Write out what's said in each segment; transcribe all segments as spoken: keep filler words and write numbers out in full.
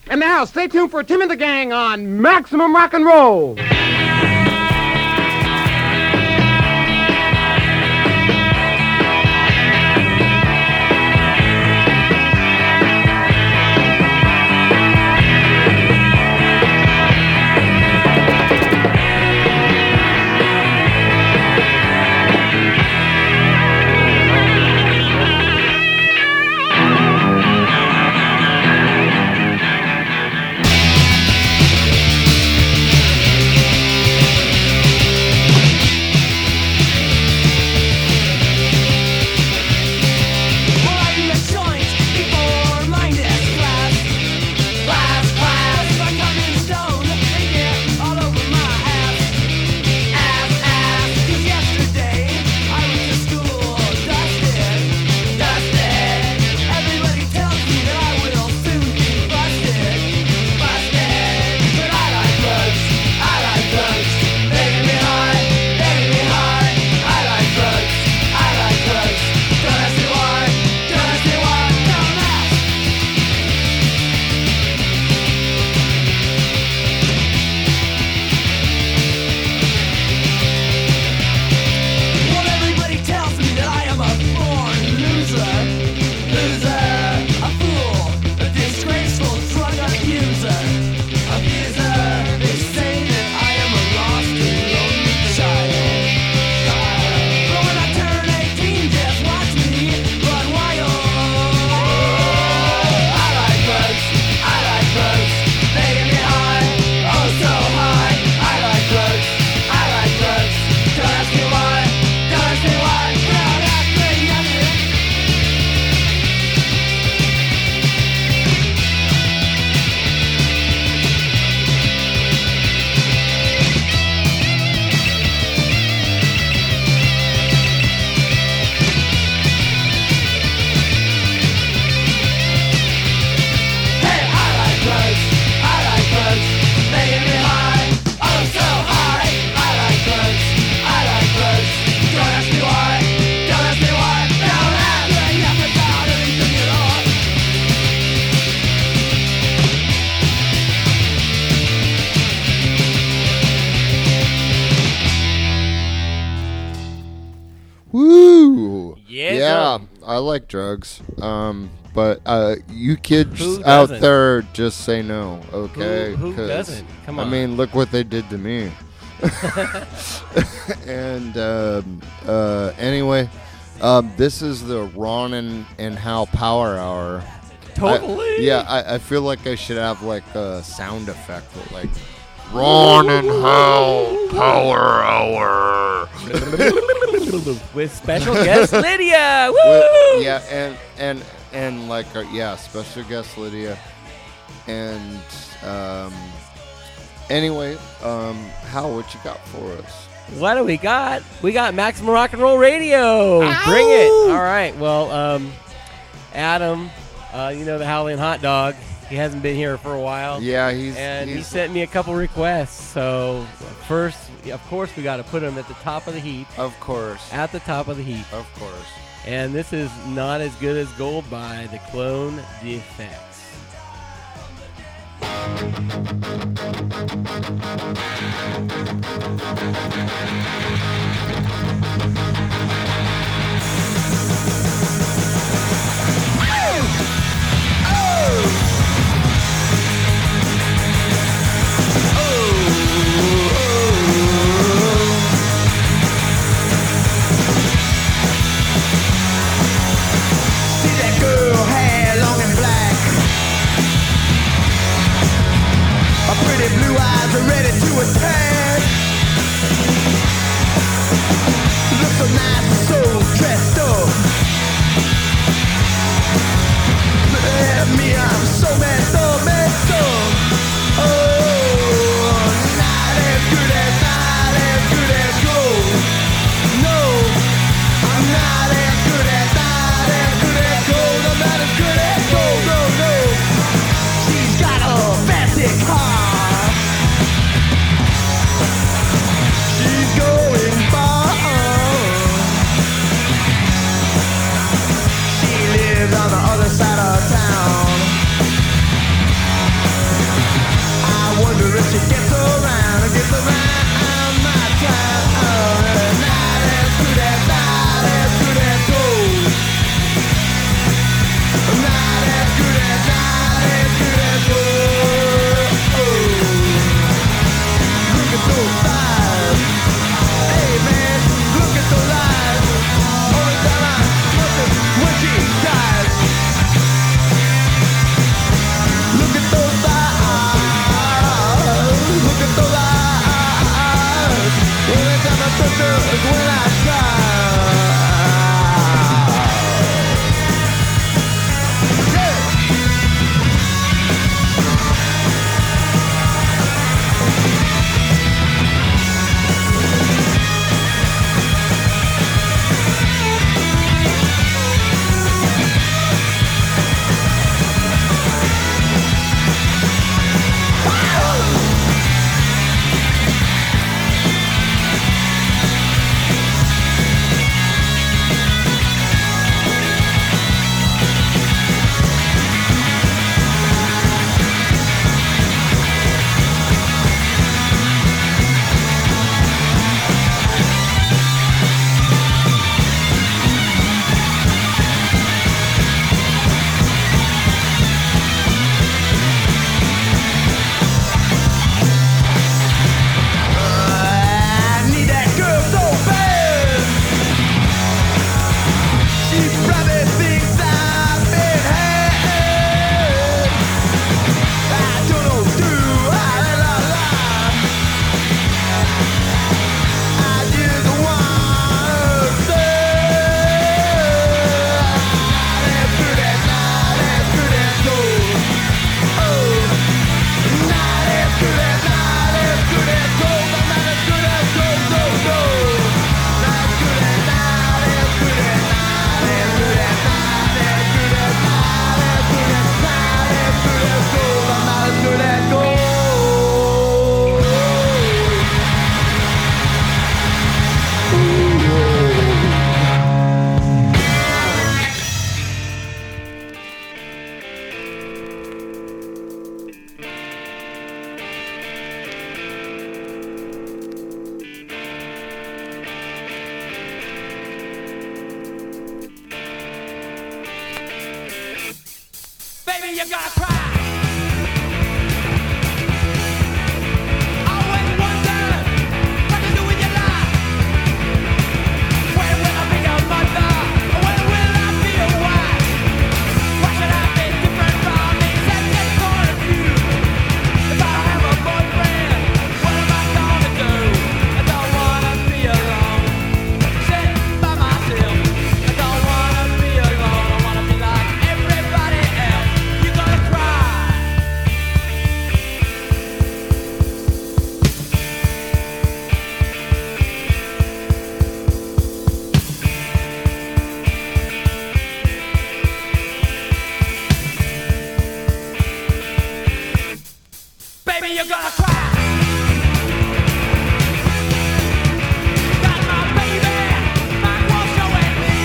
And now, stay tuned for Tim and the Gang on Maximum Rock and Roll. I like drugs, um, but uh, you kids Who out doesn't? there just say no, okay? Who, who 'Cause, doesn't? Come on. I mean, look what they did to me. and um, uh, anyway, um, this is the Ron and, and Hal Power Hour. Totally. I, yeah, I, I feel like I should have like a sound effect, with, like Ron and Hal Power Hour. With special guest Lydia. Woo! With, yeah, and and and like uh, yeah, special guest Lydia, and um, anyway, um, Hal, what you got for us? What do we got? We got Maximum Rock and Roll Radio. Ow! Bring it. All right. Well, um, Adam, uh, you know the Howling Hot Dog. He hasn't been here for a while. Yeah, he's and he's, he sent me a couple requests. So first, of course, we got to put him at the top of the heap. Of course. At the top of the heap. Of course. And this is Not As Good As Gold by the Clone Defects. Blue eyes are ready to attack. Look so nice and so dressed up. Baby, you gotta cry. Always wondered what to do with your life. When will I be a mother? When will I be a wife? Why should I be different from these ethnic point of view? If I have a boyfriend, what am I gonna do? I don't wanna be alone, sitting by myself. I don't wanna be alone. I wanna be like everybody else. You gonna cry. Baby, you're gonna cry. Got my baby, my Groucho and me.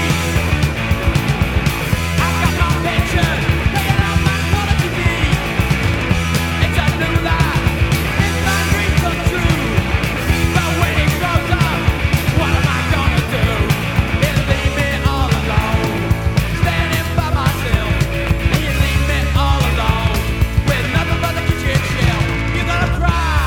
I've got my pension, paying out my color T V. It's a new life, it's my dream come true. But when it grows up, what am I gonna do? It'll leave me all alone, standing by myself. He'll leave me all alone, with nothing but the kitchen shelf. You're gonna cry.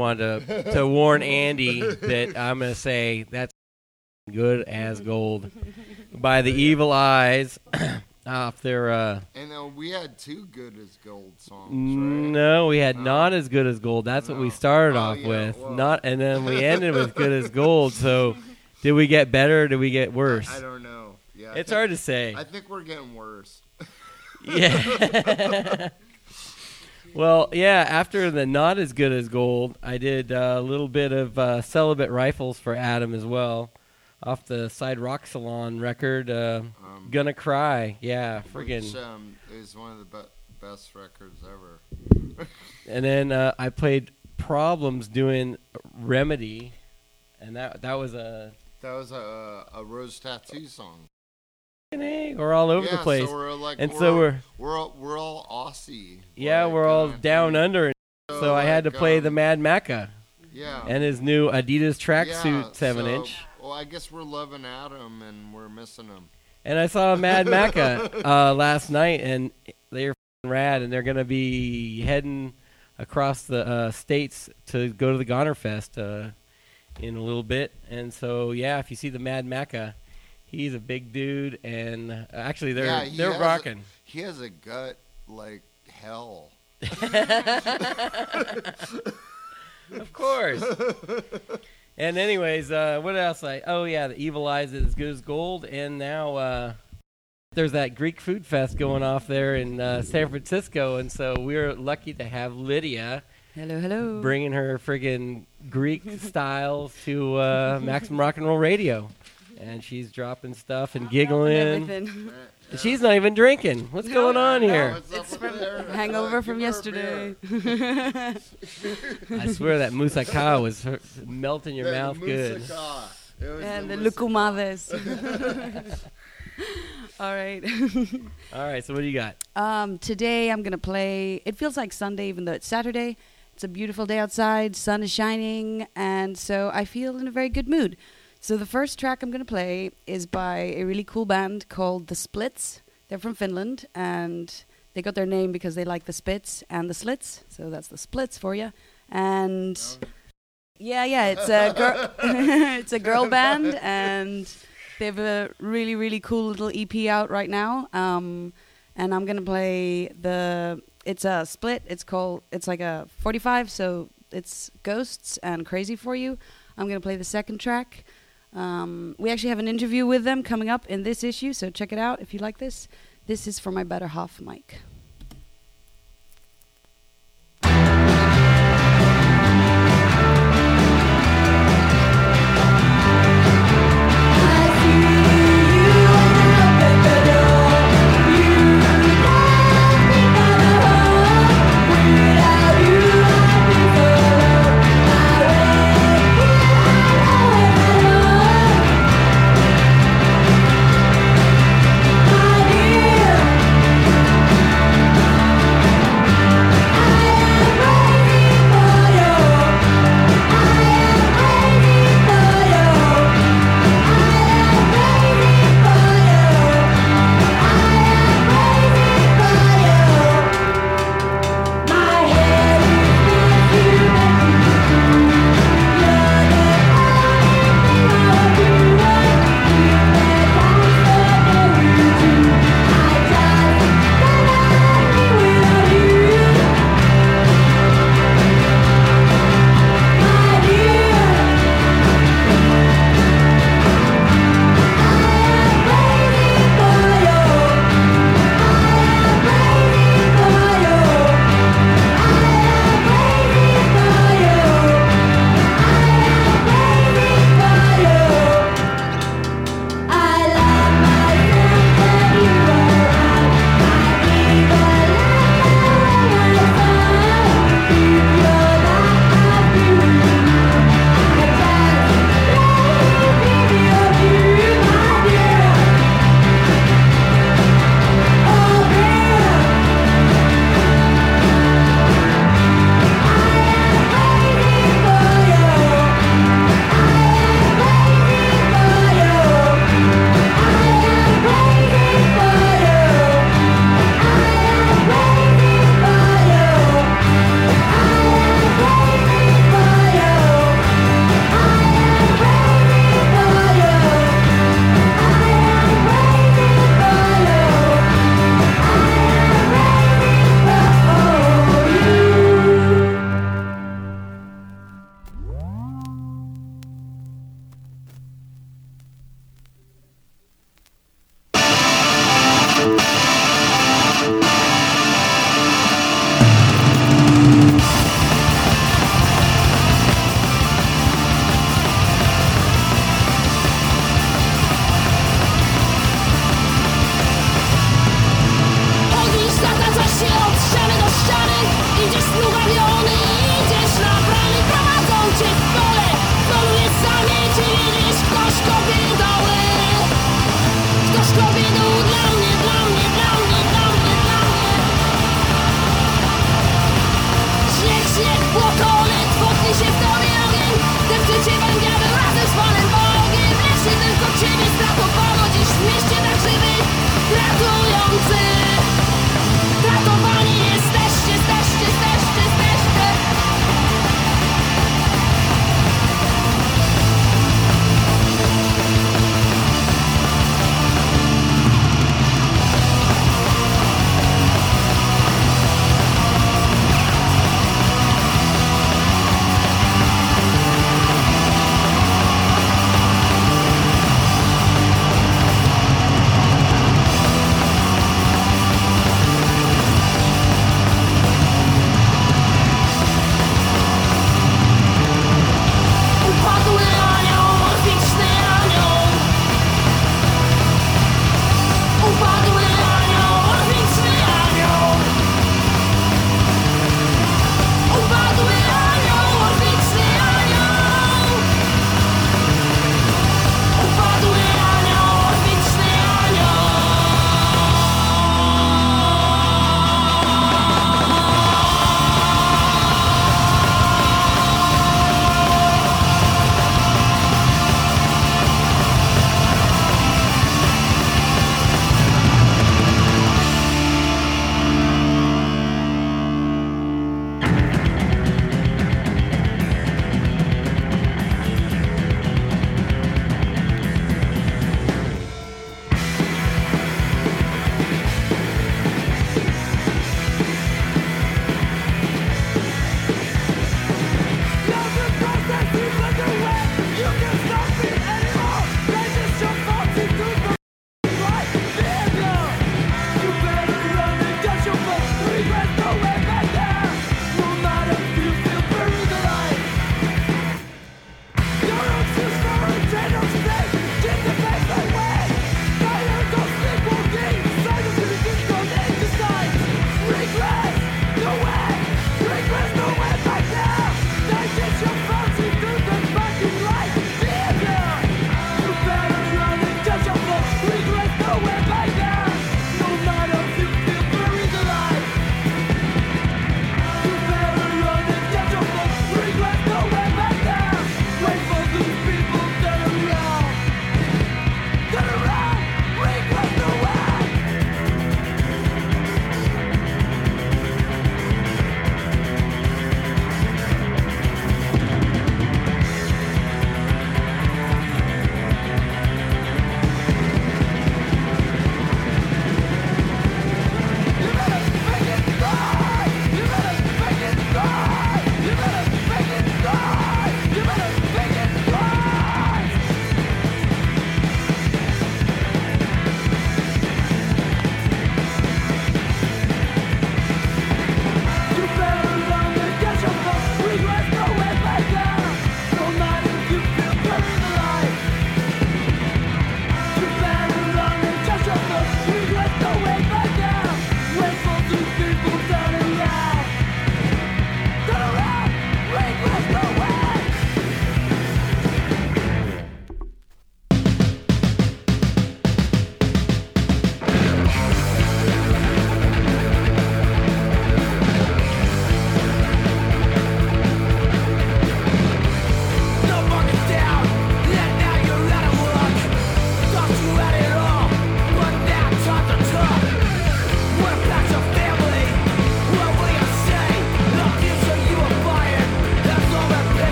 wanted to, to warn Andy that I'm going to say that's good as gold by the Evil Eyes off their. Uh, And uh, we had two good as gold songs, right? no, we had No. Not As Good as Gold. That's what we No. started Oh, off yeah, with. well. Not, and then we ended with Good as Gold. So, did we get better or did we get worse? I don't know. Yeah, I It's think- hard to say. I think we're getting worse. Yeah. Well, yeah, after the Not As Good as Gold, I did uh, a little bit of uh, Celibate Rifles for Adam as well, off the Side Rock Salon record, uh, Um, Gonna Cry. Yeah, friggin'. Which um, is one of the be- best records ever. And then uh, I played Problems doing Remedy, and that that was a... That was a, a Rose Tattoo song. Hey, we're all over yeah, the place. So we're like, And we're, so we're... we're all, we're all Aussie. Yeah, like, we're all uh, down under, so I had to like, play um, the Mad Macca Yeah. and his new Adidas tracksuit yeah, seven so- inch. Well, I guess we're loving Adam and we're missing him. And I saw Mad Macca uh, last night, and they're f***ing rad, and they're going to be heading across the uh, states to go to the Goner Fest uh, in a little bit. And so, yeah, if you see the Mad Macca, he's a big dude, and uh, actually they're Yeah, he they're has a- rocking. He has a gut like hell. Of course. And anyways, uh, what else? I oh yeah, the Evil Eyes is as good as gold, and now uh, there's that Greek food fest going off there in uh, San Francisco, and so we're lucky to have Lydia Hello, hello. bringing her friggin' Greek styles to uh, Maximum Rock and Roll Radio, and she's dropping stuff and giggling. Everything. And she's not even drinking. What's going on here? What's up It's with from there? hangover Uh, from give her a yesterday. I swear that moussaka was her- melting your The mouth good. moussaka. It was And the moussaka. lucumades. All right. All right, so what do you got? Um, today I'm going to play. It feels like Sunday, even though it's Saturday. It's a beautiful day outside. Sun is shining. And so I feel in a very good mood. So the first track I'm going to play is by a really cool band called The Splits. They're from Finland. And they got their name because they like the spits and the slits. So that's The Splits for you. And yeah, yeah, it's a girl. It's a girl band, and they have a really, really cool little E P out right now. Um, and I'm gonna play the. It's a split. It's called. It's like a forty-five. So it's Ghosts and Crazy for You. I'm gonna play the second track. Um, we actually have an interview with them coming up in this issue, so check it out if you like this. This is for my better half, Mike. Yeah.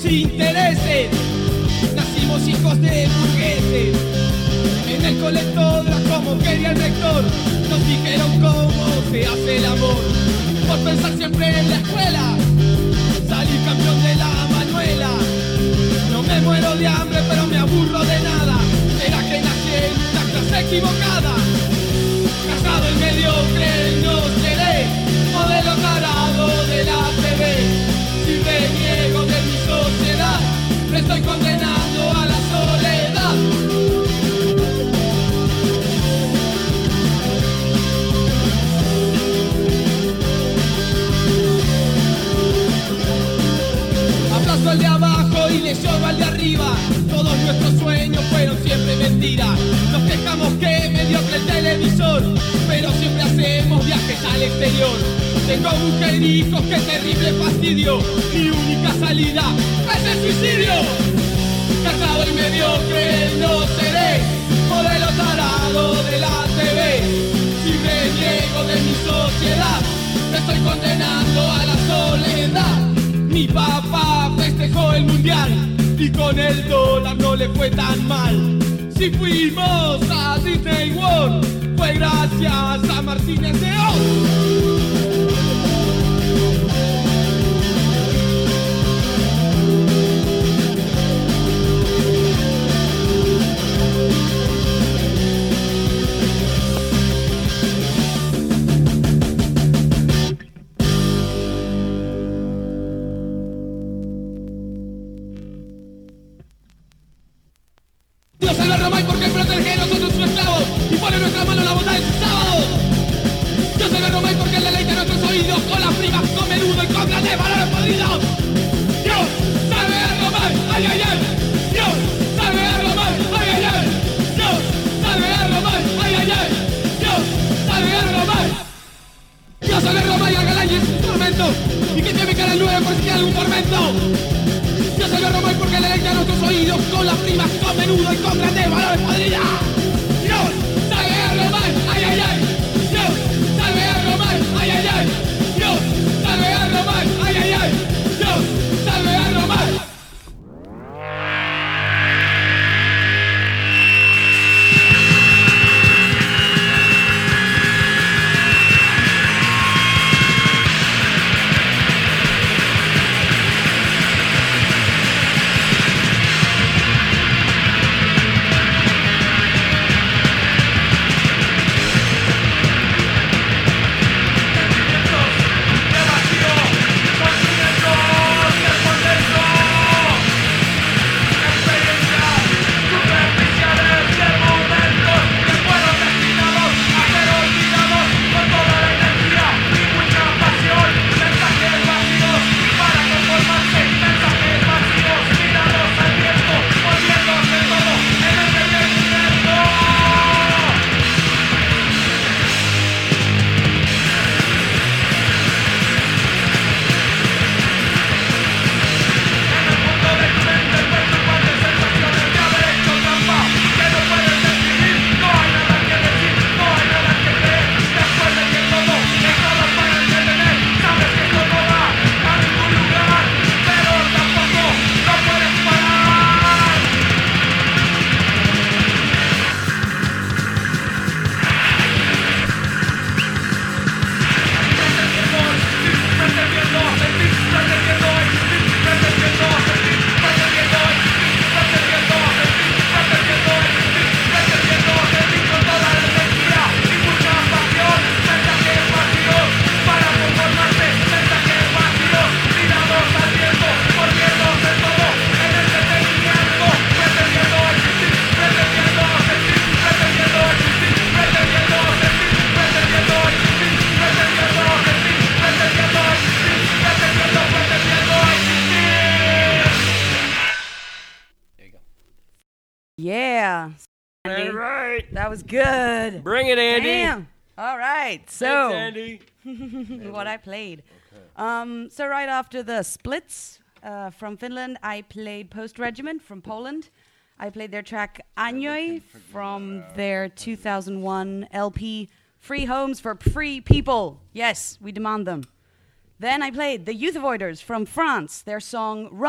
intereses. Nacimos hijos de burgueses. En el colector, como quería el rector, nos dijeron cómo se hace el amor. Por pensar siempre en la escuela, salí campeón de la Manuela. No me muero de hambre, pero me aburro de nada. ¿Será que nací en una clase equivocada? Casado y mediocre no seré, modelo tarado de la T V. Si reniego de mi sociedad, me estoy condenando a la soledad. Aplasto al de abajo y le lloro al de arriba. Todos nuestros sueños fueron siempre mentiras. Nos quejamos que mediocre el televisor, pero siempre hacemos viajes al exterior. Tengo mujer e hijos, qué terrible fastidio. Mi única salida es el suicidio. Casado y mediocre no seré, modelo tarado de la T V. Si reniego de mi sociedad, me estoy condenando a la soledad. Mi papá festejó el mundial y con el dólar no le fue tan mal. Si fuimos a Disney World, fue gracias a Martínez de Oz. Dios salve a Roma y porque protege a nosotros sus esclavos y pone en nuestra mano la bondad de sus sábados. Dios salve a Roma y porque deleita nuestros oídos con las primas, con menudo y con grandes valores podridos. Dios salve a Roma, ay ay ay. Dios salve a Roma, ay ay ay. Dios salve a Roma, ay ay ay. Dios salve a Roma. Dios salve a Roma y al galán y en su tormento, y que tiene cara al nueve por si tiene algún tormento. Dios salve a Roma y porque deleita nuestros oídos con las primas, con menudo y con grandes valores podridos. Dios salve a Roma, ay ay ay. Dios salve a Roma, ay ay ay. Dios salve a Roma, ay ay ay. Dios salve a Roma. Yeah. Andy. All right. That was good. Bring it, Andy. Damn. All right. So, Thanks, Andy. what I played. Um, so right after the Splits uh, from Finland, I played Post Regiment from Poland. I played their track Anjoj from their two thousand one L P Free Homes for Free People. Yes, we demand them. Then I played the Youth Avoiders from France, their song Run.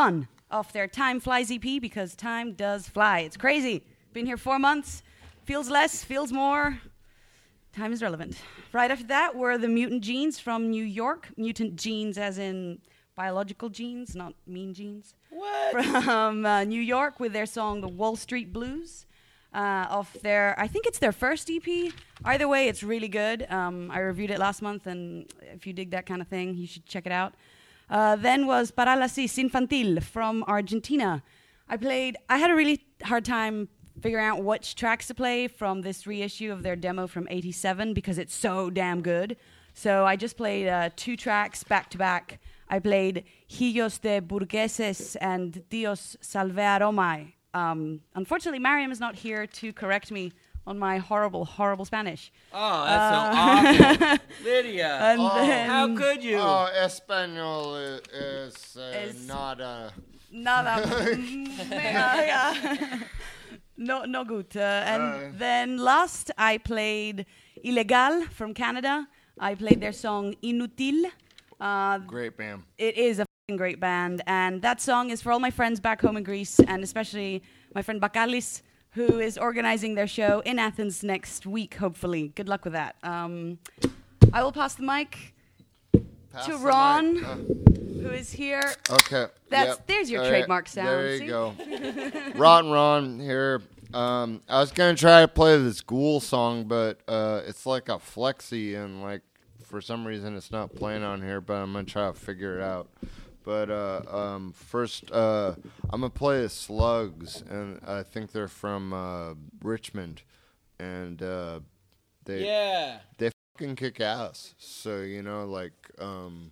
off their Time Flies E P, because time does fly. It's crazy. Been here four months. Feels less, feels more. Time is relevant. Right after that were the Mutant Genes from New York. Mutant genes as in biological genes, not mean genes. What? From uh, New York with their song The Wall Street Blues. Uh, off their, I think it's their first E P. Either way, it's really good. Um, I reviewed it last month, and if you dig that kind of thing, you should check it out. Uh, then was Parálisis Infantil from Argentina. I played, I had a really hard time figuring out which tracks to play from this reissue of their demo from eighty-seven because it's so damn good. So I just played uh, two tracks back to back. I played Hijos de Burgueses and Dios Salve a Romai. Um, unfortunately, Mariam is not here to correct me on my horrible, horrible Spanish. Oh, that's so awful. Lydia, And Oh. then how could you? Oh, Espanol i- is, uh, Is- not a. Nada. mm, yeah. No, no good. Uh, and Uh. then last, I played Ilegal from Canada. I played their song Inutil. Uh, Great band. it is a f***ing great band, and that song is for all my friends back home in Greece, and especially my friend Bakalis, who is organizing their show in Athens next week, hopefully. Good luck with that. Um, I will pass the mic Pass to the Ron, mic. Uh, who is here. okay. That's- yep. there's your All trademark sound, There you see? go. Rotten Ron here. Um, I was gonna try to play this Ghoul song, but uh, it's like a flexi, and like for some reason it's not playing on here. But I'm gonna try to figure it out. But uh, um, first, uh, I'm gonna play the Slugs, and I think they're from uh, Richmond, and uh, they Yeah. they fucking kick ass. So you know, like, um,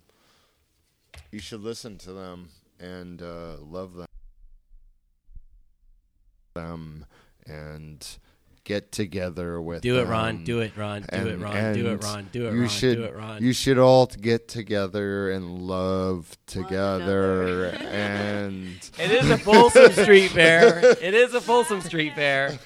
you should listen to them and uh, love them. Them and get together with Do it, them. Ron. Do it, Ron. Do it, And- Ron. Do it, and Ron. Do it, you Ron. should, Do it, Ron. You should all get together and love together. and It is a Folsom Street Fair. It is a Folsom Street Fair.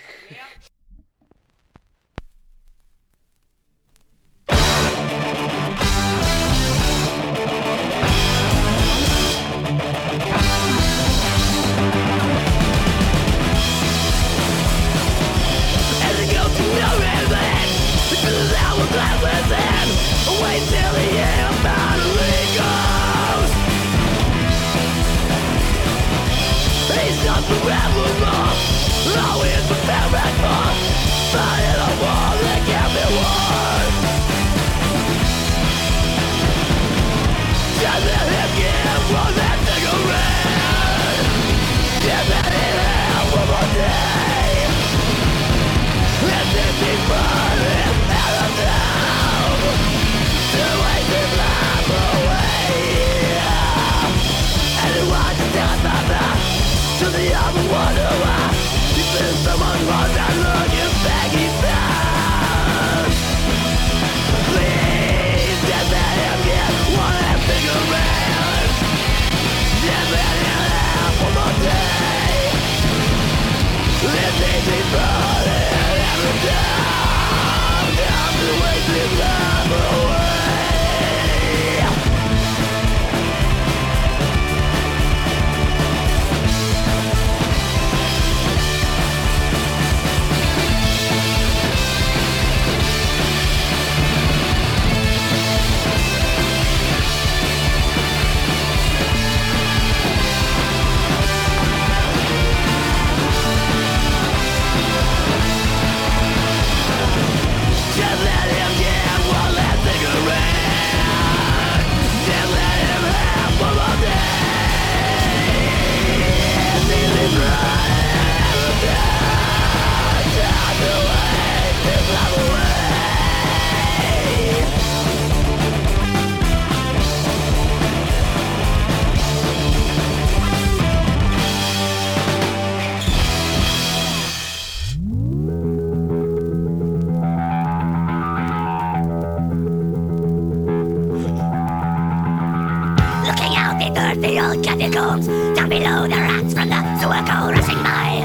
Looking out the thirsty old catacombs, down below the rats from the sewer go rushing by.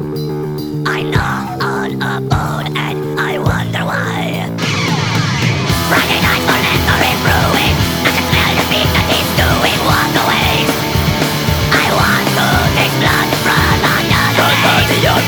I knock on a board and I wonder why. Friday night for Lenore brewing, I can smell the beat that he's doing. Walk away, I want to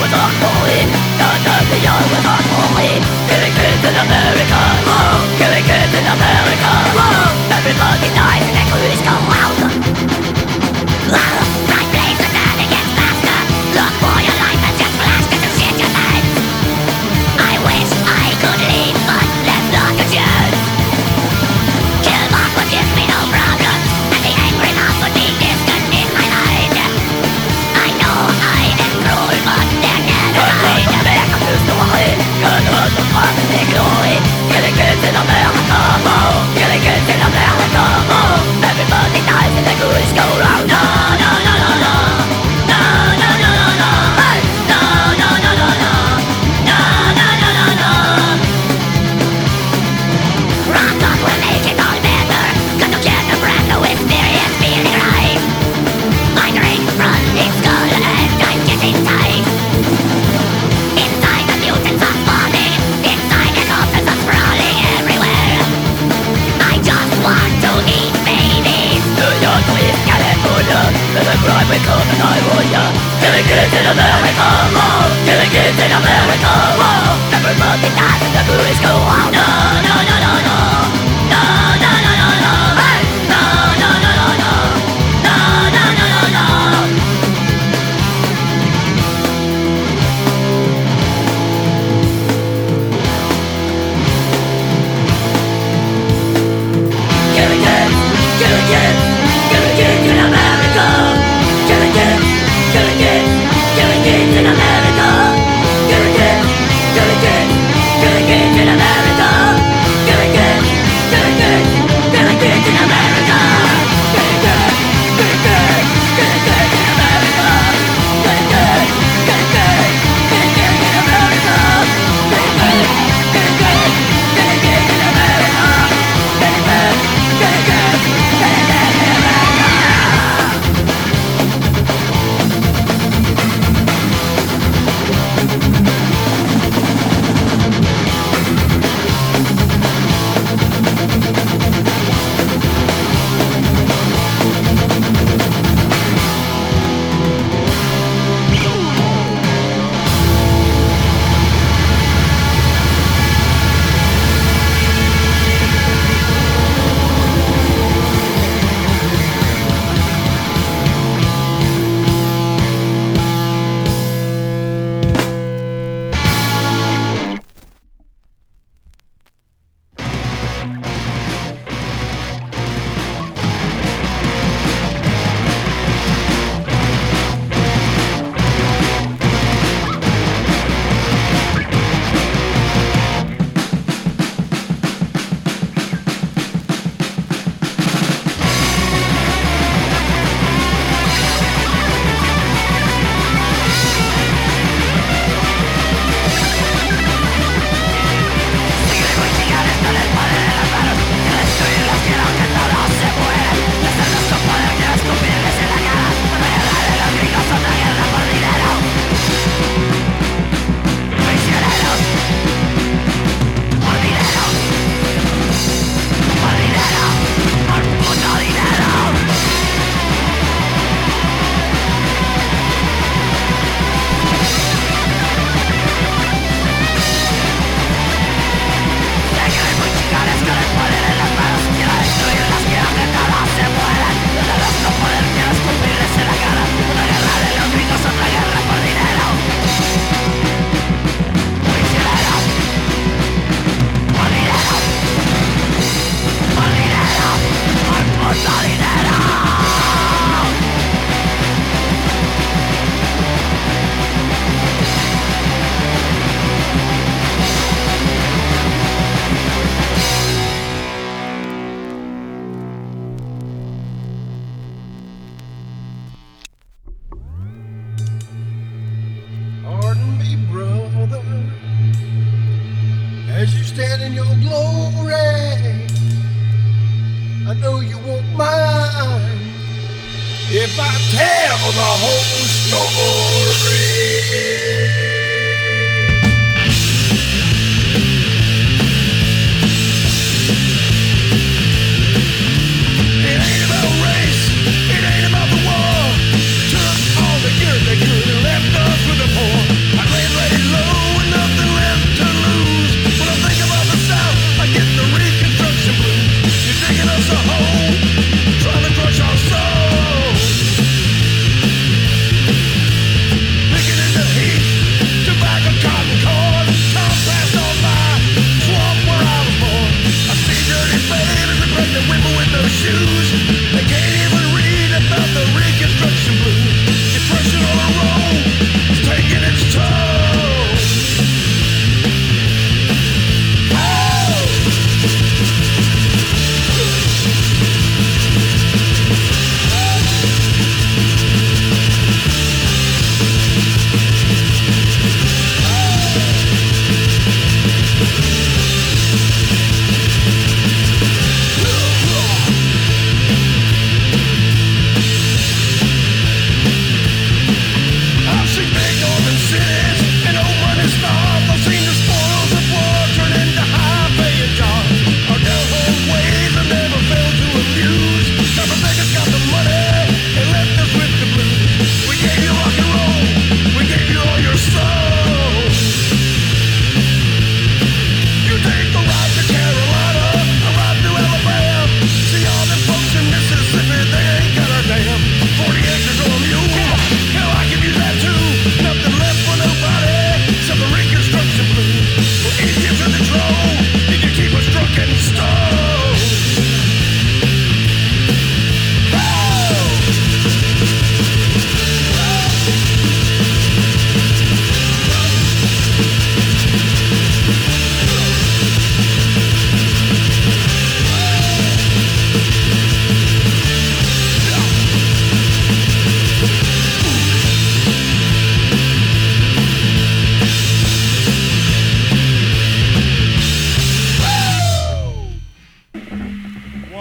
as you stand in your glory. I know you won't mind if I tell the whole story. It ain't about race, it ain't about the war. Took all the good they could and left us with the poor.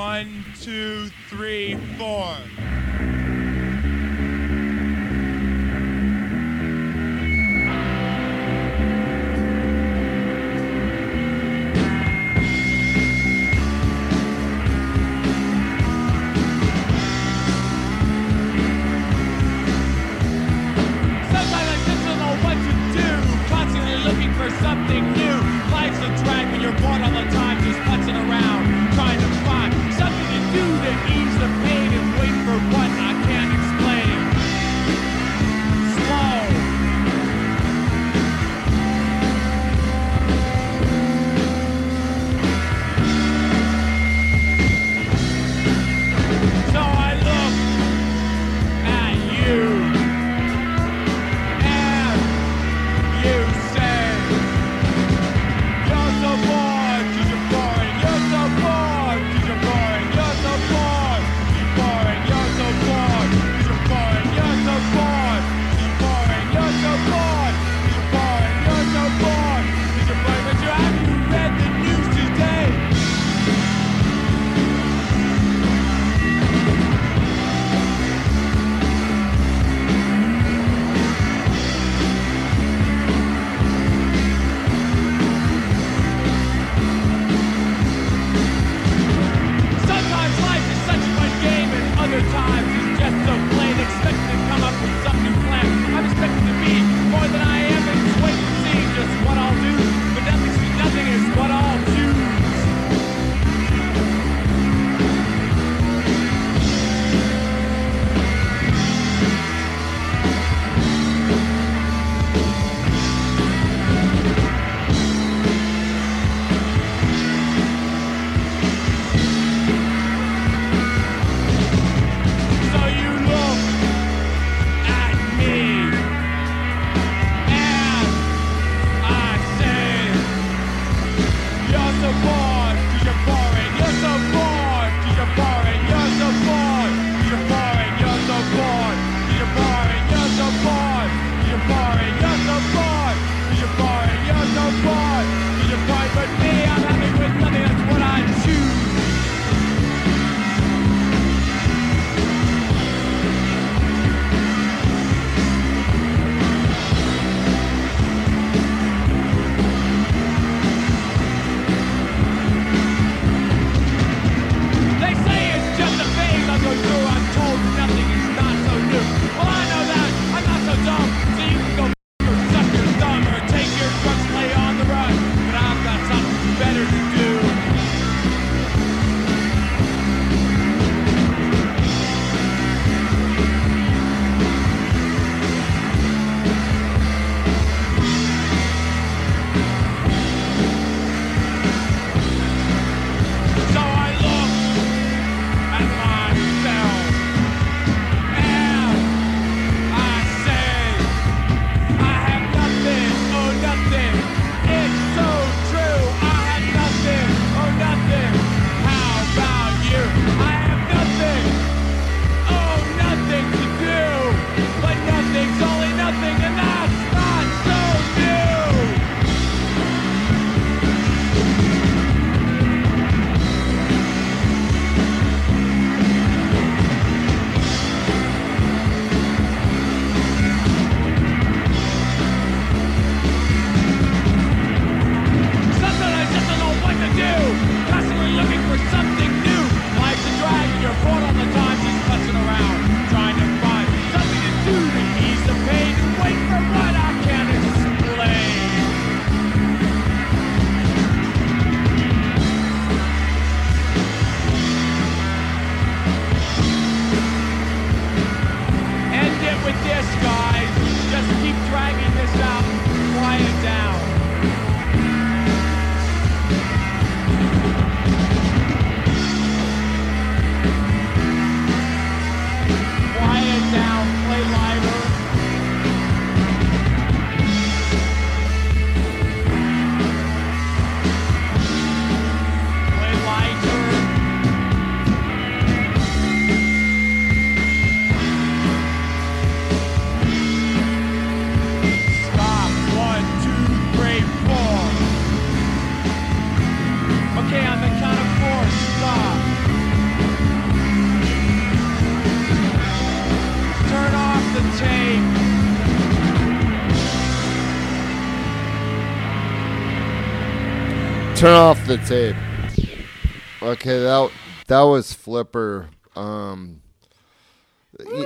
One, two, three, four. Sometimes I just don't know what to do. Constantly looking for something new. Life's a drag when you're bored all the time, just putzing around, trying to find something to do to ease the pain and wait for turn off the tape. Okay, that that was Flipper. Um, y-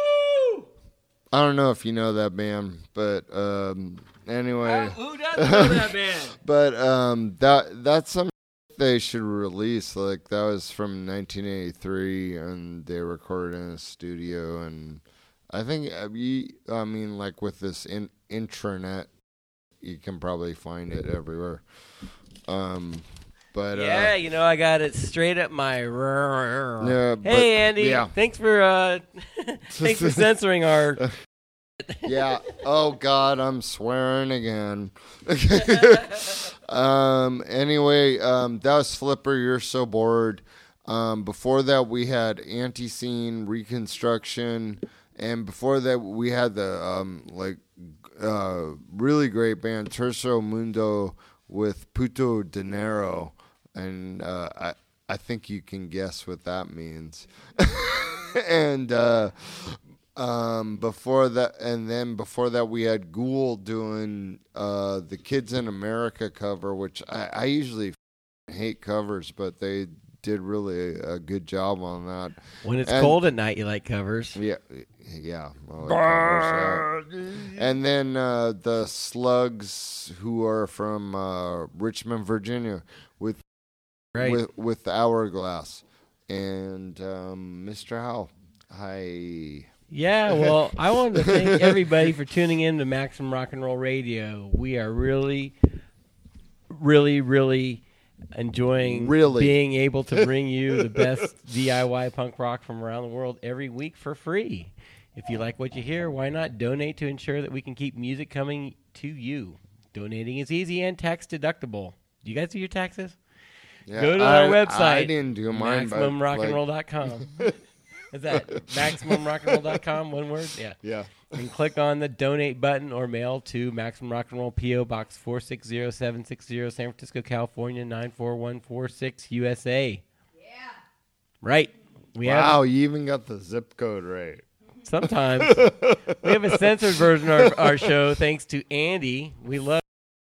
I don't know if you know that band, but um, anyway. Who doesn't know that band? But um, that that's something they should release. Like, that was from nineteen eighty-three, and they recorded in a studio. And I think, uh, you, I mean, like with this in, intranet, you can probably find it everywhere. Um, but Yeah, uh, you know, I got it straight up my. Yeah, but- hey, Andy. yeah. Thanks for uh, thanks for censoring our. yeah. Oh God, I'm swearing again. um. Anyway, um, that was Flipper. You're so bored. Um. Before that, we had Anti-Scene, Reconstruction, and before that, we had the um like uh really great band Terzo Mundo with Puto Dinero, and uh, I I think you can guess what that means. and uh, um, before that, and then before that, we had Ghoul doing uh, the Kids in America cover, which I, I usually hate covers, but they did really a, a good job on that. When it's And- cold at night, you like covers. Yeah, yeah. Well, it covers that. And then uh, the Slugs, who are from uh, Richmond, Virginia, with Right. with with Hourglass, and um, Mister Howell. Hi. Yeah, well, I wanted to thank everybody for tuning in to Maximum Rock and Roll Radio. We are really, really, really enjoying Really. being able to bring you the best D I Y punk rock from around the world every week for free. If you like what you hear, why not donate to ensure that we can keep music coming to you? Donating is easy and tax deductible. Do you guys do your taxes? Yeah, Go to I, our website. I didn't do mine, maximum rock and roll but, dot com. Is that maximum rock and roll dot com? One word? Yeah. Yeah. And click on the donate button or mail to Maximum Rock and Roll, P O Box four six zero seven six zero, San Francisco, California nine four one four six, U S A. Yeah. Right. We Wow, have you even got the zip code right. sometimes we have a censored version of our, our show thanks to Andy. We love.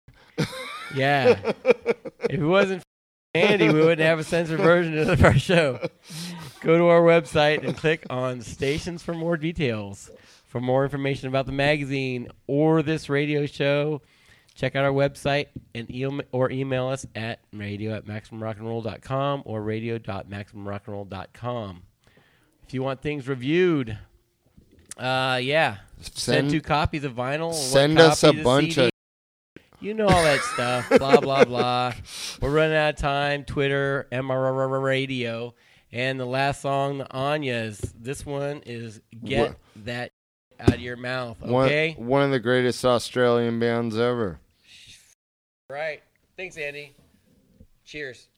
Yeah. If it wasn't for Andy, we wouldn't have a censored version of our show. Go to our website and click on stations for more details. For more information about the magazine or this radio show, check out our website and e- or email us at radio at maximum rock and roll dot com or radio dot maximum rock and roll dot com. If you want things reviewed, uh, yeah, send, Send- two copies of vinyl. Send one us a copy to bunch C D. of. You know all that stuff. Blah, blah, blah. We're running out of time. Twitter, M R R Radio. And the last song, the Anya's. This one is Get What? That Out of Your Mouth. Okay? One, one of the greatest Australian bands ever. Right. Thanks, Andy. Cheers.